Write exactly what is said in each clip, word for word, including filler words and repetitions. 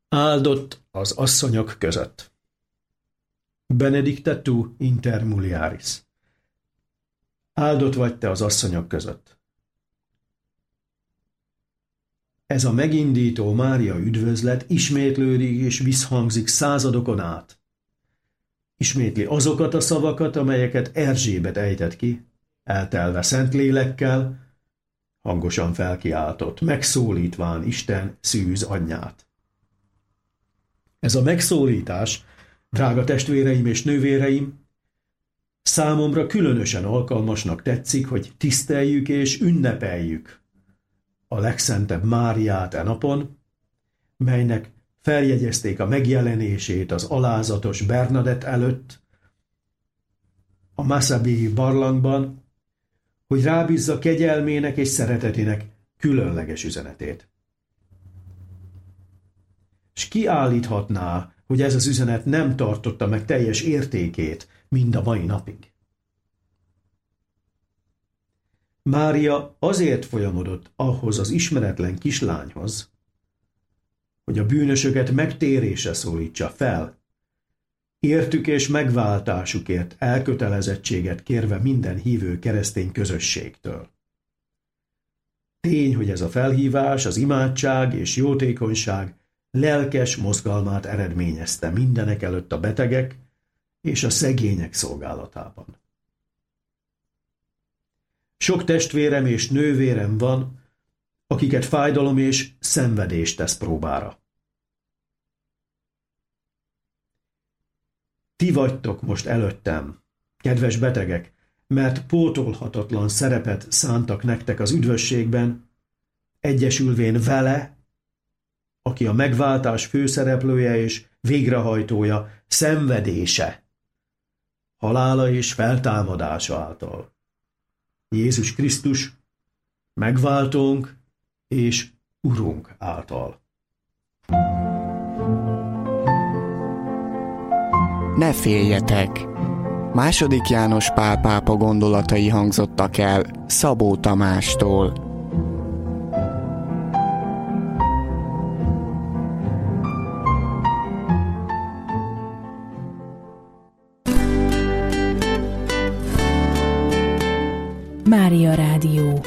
Áldott az asszonyok között. Benedicta tu inter mulieris. Áldott vagy te az asszonyok között. Ez a megindító Mária üdvözlet ismétlődik és visszhangzik századokon át. Ismétli azokat a szavakat, amelyeket Erzsébet ejtett ki, eltelve Szentlélekkel, hangosan felkiáltott, megszólítván Isten szűz anyját. Ez a megszólítás, drága testvéreim és nővéreim, számomra különösen alkalmasnak tetszik, hogy tiszteljük és ünnepeljük a legszentebb Máriát e napon, melynek feljegyezték a megjelenését az alázatos Bernadett előtt, a Massabéi barlangban, hogy rábízza kegyelmének és szeretetének különleges üzenetét. S ki állíthatná, hogy ez az üzenet nem tartotta meg teljes értékét mind a mai napig? Mária azért folyamodott ahhoz az ismeretlen kislányhoz, hogy a bűnösöket megtérésre szólítsa fel, értük és megváltásukért elkötelezettséget kérve minden hívő keresztény közösségtől. Tény, hogy ez a felhívás, az imádság és jótékonyság lelkes mozgalmát eredményezte mindenek előtt a betegek és a szegények szolgálatában. Sok testvérem és nővérem van, akiket fájdalom és szenvedés tesz próbára. Ti vagytok most előttem, kedves betegek, mert pótolhatatlan szerepet szántak nektek az üdvösségben, egyesülvén vele, aki a megváltás főszereplője és végrehajtója, szenvedése, halála és feltámadása által. Jézus Krisztus, megváltónk és Urunk által. Ne féljetek! Második János Pál pápa gondolatai hangzottak el Szabó Tamástól. Mária Rádió.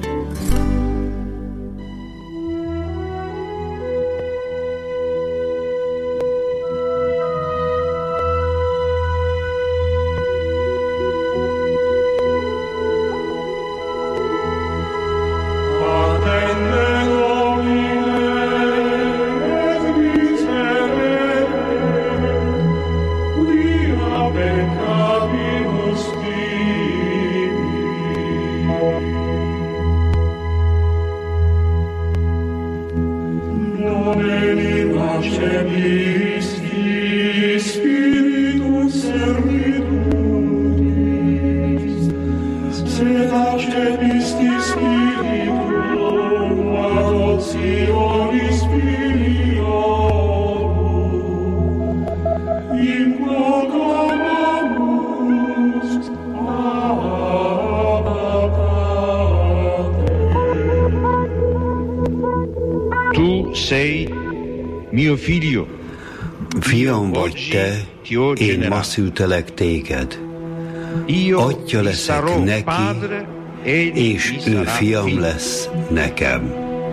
Fiam vagy te, én ma szültelek téged. Atya leszek neki, és ő fiam lesz nekem.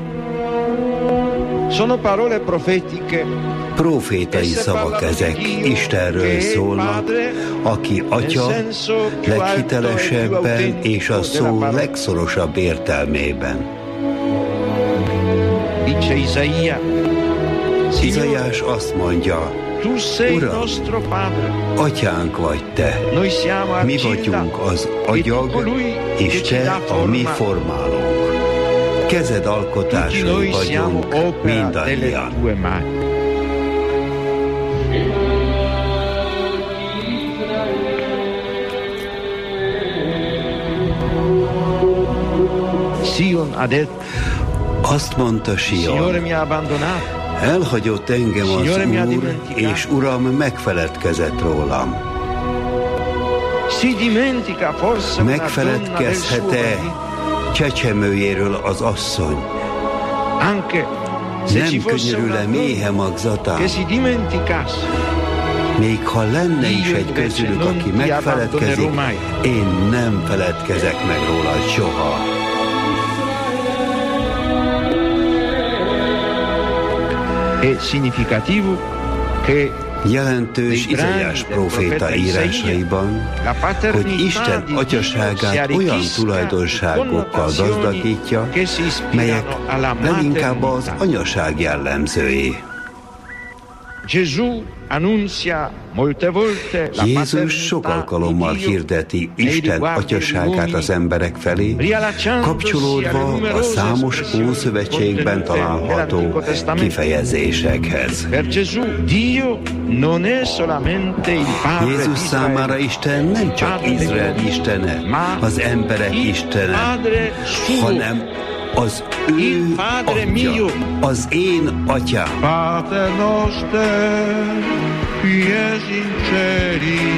Profétai szavak ezek, Istenről szólnak, aki atya leghitelesebben és a szó legszorosabb értelmében. Izaiás azt mondja, Uram, atyánk vagy te, mi vagyunk az agyag, és te a mi formálónk. Kezed alkotásai vagyunk mindannyian. Azt mondta Sion, elhagyott engem az Úr, és Uram megfeledkezett rólam. Megfeledkezhet-e csecsemőjéről az asszony, Nem könyörül-e méhe magzatán? Még ha lenne is egy közülük, aki megfeledkezik, én nem feledkezek meg rólad soha. È significativo che jelentős Izaiás próféta írásaiban, hogy Isten atyaságát olyan tulajdonságokkal gazdagítja, melyek leginkább az anyaság jellemzői. Jézus sok alkalommal hirdeti Isten atyaságát az emberek felé, kapcsolódva a számos Ószövetségben található kifejezésekhez. Jézus számára Isten nem csak Izrael istene, az emberek istene, hanem az ő atya, az én atyám. Pater noster, qui es in celi,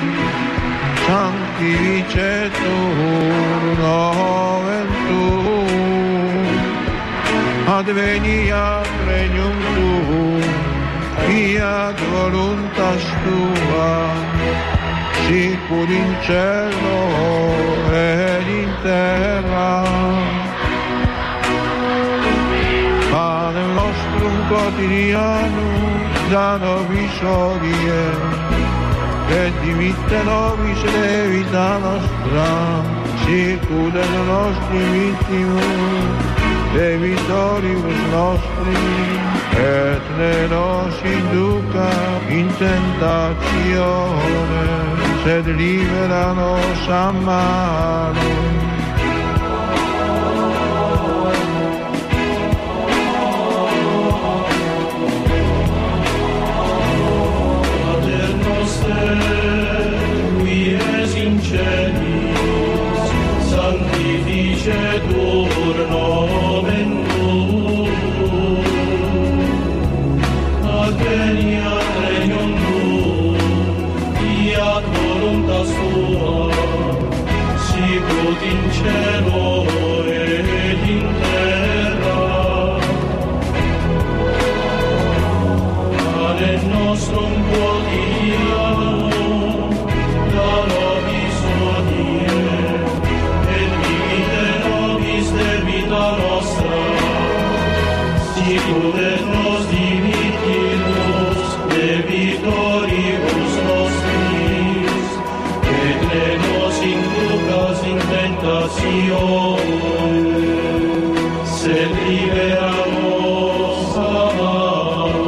sanctificetur nomen tuum, adveniat regnum tuum, fiat voluntas tua, sicur in cielo et in terra. Panem nostrum quotidianum da nobis hodie, et dimitte nobis debita nostra, sicut et nostri vittimus debitoribus nostri, et ne nos induca in tentatione, sed libera nos a malo. Sanctificetur nomen tuum, adveniat regnum tuum, fiat voluntas tua, sicut in cielo et in terra. Panem nostrum quotidianum da nobis hodie, debita nostra, sicut et nos dimittimus debitoribus nostris, et ne nos inducas in tentatione, sed libera nos a malo.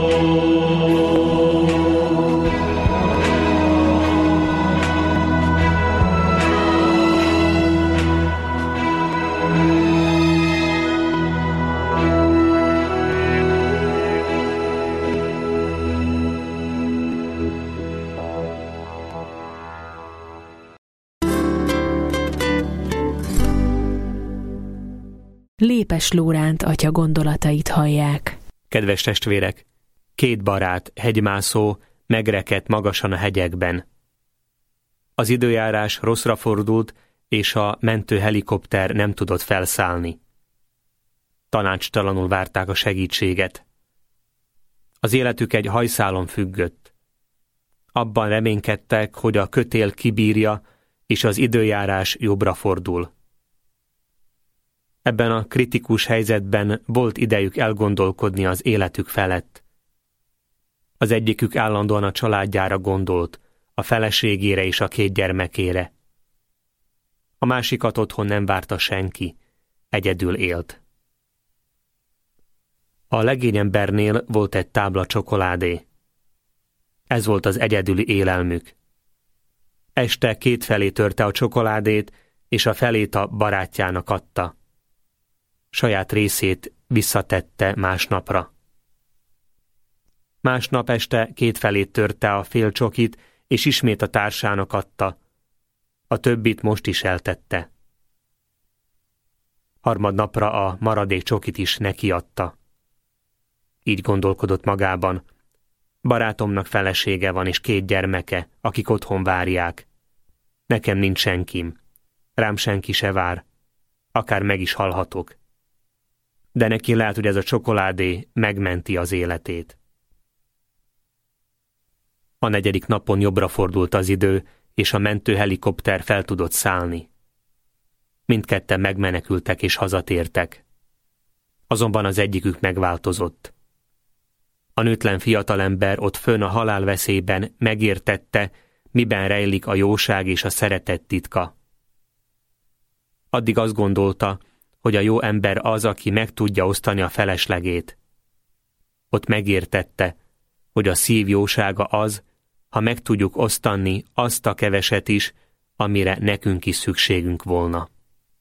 Lépes Lóránt atya gondolatait hallják. Kedves testvérek, két barát, hegymászó megrekedt magasan a hegyekben. Az időjárás rosszra fordult, és a mentő helikopter nem tudott felszállni. Tanácstalanul várták a segítséget. Az életük egy hajszálon függött. Abban reménykedtek, hogy a kötél kibírja, és az időjárás jobbra fordul. Ebben a kritikus helyzetben volt idejük elgondolkodni az életük felett. Az egyikük állandóan a családjára gondolt, a feleségére és a két gyermekére. A másikat otthon nem várta senki, egyedül élt. A legény embernél volt egy tábla csokoládé. Ez volt az egyedüli élelmük. Este kétfelé törte a csokoládét, és a felét a barátjának adta. Saját részét visszatette másnapra. Másnap este kétfelét törte a fél csokit, és ismét a társának adta. A többit most is eltette. Harmadnapra a maradék csokit is neki adta. Így gondolkodott magában. Barátomnak felesége van és két gyermeke, akik otthon várják. Nekem nincs senkim. Rám senki se vár. Akár meg is halhatok. de neki lehet, hogy ez a csokoládé megmenti az életét. A negyedik napon jobbra fordult az idő, és a mentőhelikopter fel tudott szállni. Mindketten megmenekültek és hazatértek. Azonban az egyikük megváltozott. A nőtlen fiatalember ott fönn a halálveszélyben megértette, miben rejlik a jóság és a szeretet titka. Addig azt gondolta, hogy a jó ember az, aki meg tudja osztani a feleslegét. Ott megértette, hogy a szív jósága az, ha meg tudjuk osztani azt a keveset is, amire nekünk is szükségünk volna.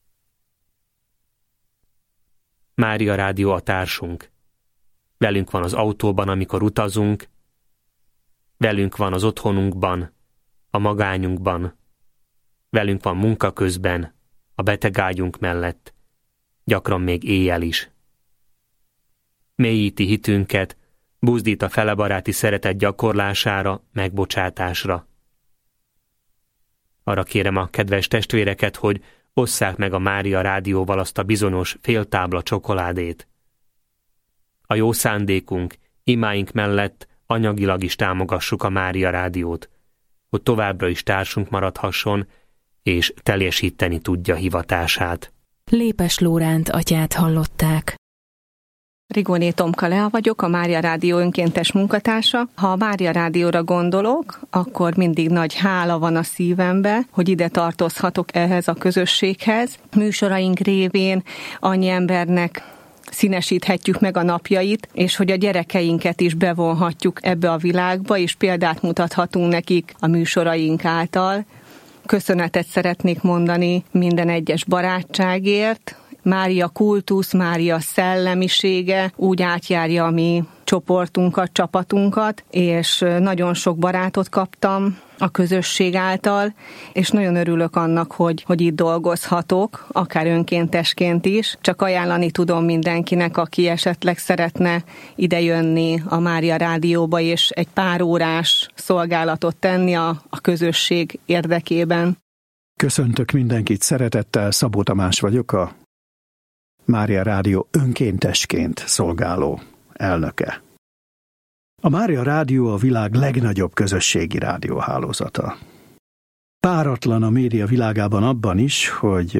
Mária Rádió a társunk. Velünk van az autóban, amikor utazunk, velünk van az otthonunkban, a magányunkban, velünk van munka közben, a betegágyunk mellett, gyakran még éjjel is. Mélyíti hitünket, buzdít a felebaráti szeretet gyakorlására, megbocsátásra. Arra kérem a kedves testvéreket, hogy osszák meg a Mária Rádióval azt a bizonyos féltábla csokoládét. A jó szándékunk, imáink mellett anyagilag is támogassuk a Mária Rádiót, hogy továbbra is társunk maradhasson, és teljesíteni tudja hivatását. Lépes Lóránt atyát hallották. Rigóné Tomka Lea vagyok, a Mária Rádió önkéntes munkatársa. Ha a Mária Rádióra gondolok, akkor mindig nagy hála van a szívembe, hogy ide tartozhatok ehhez a közösséghez. Műsoraink révén annyi embernek színesíthetjük meg a napjait, és hogy a gyerekeinket is bevonhatjuk ebbe a világba, és példát mutathatunk nekik a műsoraink által. Köszönetet szeretnék mondani minden egyes barátságért. Mária kultusz, Mária szellemisége úgy átjárja a mi csoportunkat, csapatunkat, és nagyon sok barátot kaptam a közösség által, és nagyon örülök annak, hogy, hogy itt dolgozhatok, akár önkéntesként is. Csak ajánlani tudom mindenkinek, aki esetleg szeretne idejönni a Mária Rádióba, és egy pár órás szolgálatot tenni a, a közösség érdekében. Köszöntök mindenkit szeretettel, Szabó Tamás vagyok, a Mária Rádió önkéntesként szolgáló elnöke. A Mária Rádió a világ legnagyobb közösségi rádióhálózata. Páratlan a média világában abban is, hogy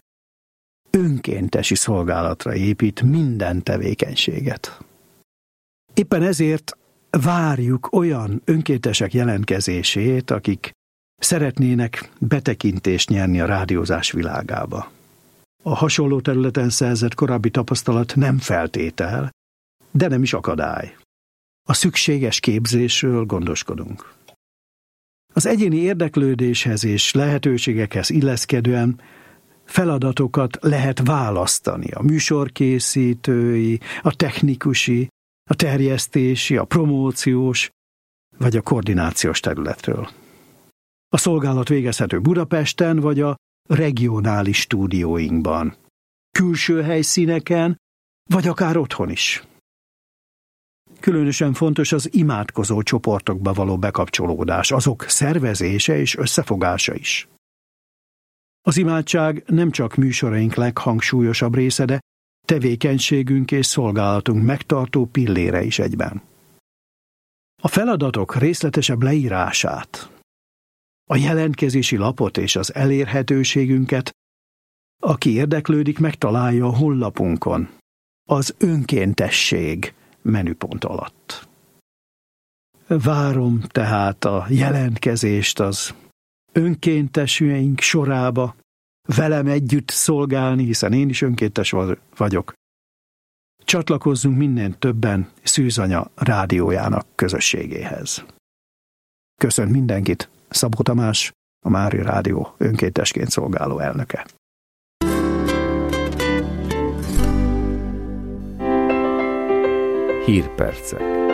önkéntesi szolgálatra épít minden tevékenységet. Éppen ezért várjuk olyan önkéntesek jelentkezését, akik szeretnének betekintést nyerni a rádiózás világába. A hasonló területen szerzett korábbi tapasztalat nem feltétel, de nem is akadály. A szükséges képzésről gondoskodunk. Az egyéni érdeklődéshez és lehetőségekhez illeszkedően feladatokat lehet választani a műsorkészítői, a technikusi, a terjesztési, a promóciós vagy a koordinációs területről. A szolgálat végezhető Budapesten vagy a regionális stúdióinkban, külső helyszíneken, vagy akár otthon is. Különösen fontos az imádkozó csoportokba való bekapcsolódás, azok szervezése és összefogása is. Az imádság nem csak műsoraink leghangsúlyosabb része, de tevékenységünk és szolgálatunk megtartó pillére is egyben. A feladatok részletesebb leírását, a jelentkezési lapot és az elérhetőségünket, aki érdeklődik, megtalálja a honlapunkon, az önkéntesség menüpont alatt. Várom tehát a jelentkezést az önkéntesüink sorába, velem együtt szolgálni, hiszen én is önkéntes vagyok. Csatlakozzunk minél többen Szűzanya rádiójának közösségéhez. Köszönt mindenkit, Szabó Tamás, a Mária Rádió önkéntesként szolgáló elnöke. Hírpercek.